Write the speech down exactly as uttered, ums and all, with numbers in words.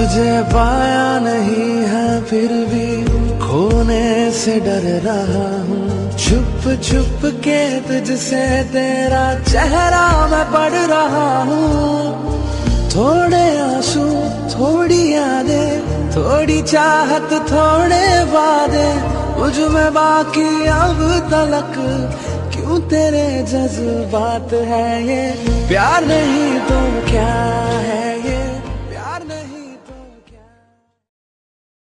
तुझे पाया नहीं है फिर भी खोने से डर रहा हूँ। छुप छुप के तुझसे तेरा चेहरा मैं पढ़ रहा हूँ। थोड़े आंसू थोड़ी यादें थोड़ी चाहत थोड़े वादे मुझ में बाकी अब तलक क्यों तेरे जज्बात है ये प्यार नहीं तो क्या है ये।